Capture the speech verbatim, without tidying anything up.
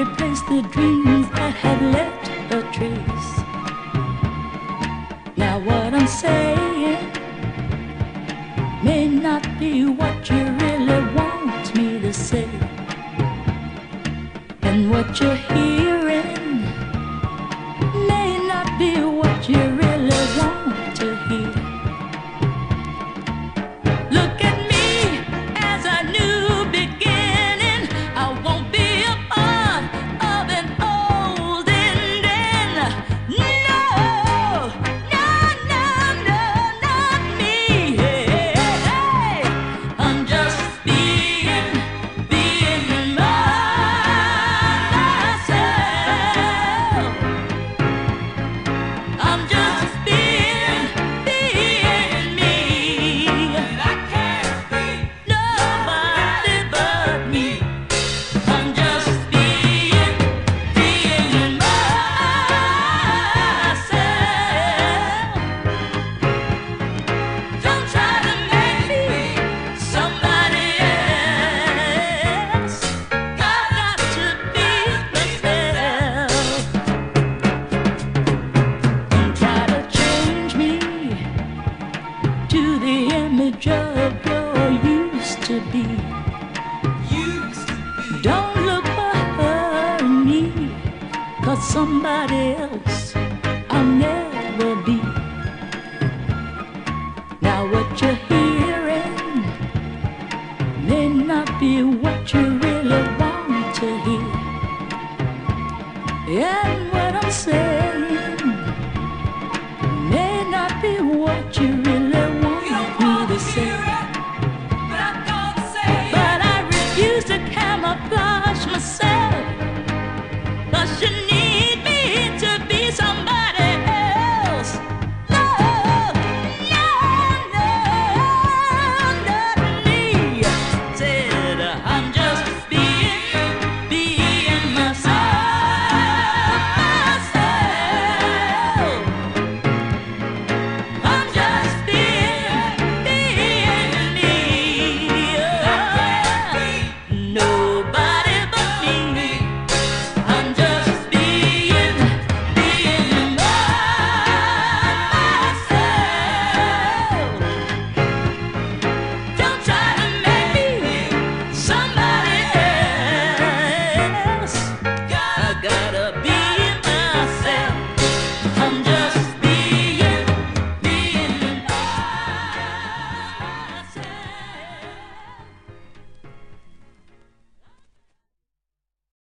replace the dreams that have left a trace. Now what I'm saying may not be what you really want me to say, and what you're hearing may not be what you really want to hear. Look at me as a new beginning. I won't be a part of an old ending. No, no, no, no, not me. Hey, hey, I'm just being, being myself. I'm just being, being me. I can't be nobody but me. I'm just being, being myself. Don't try to make me somebody else. I've got to be myself. Don't try to change me to the image of your used to be. Don't look for her in me, 'cause somebody else I'll never be. Now what you're hearing may not be what you really want to hear, and what I'm saying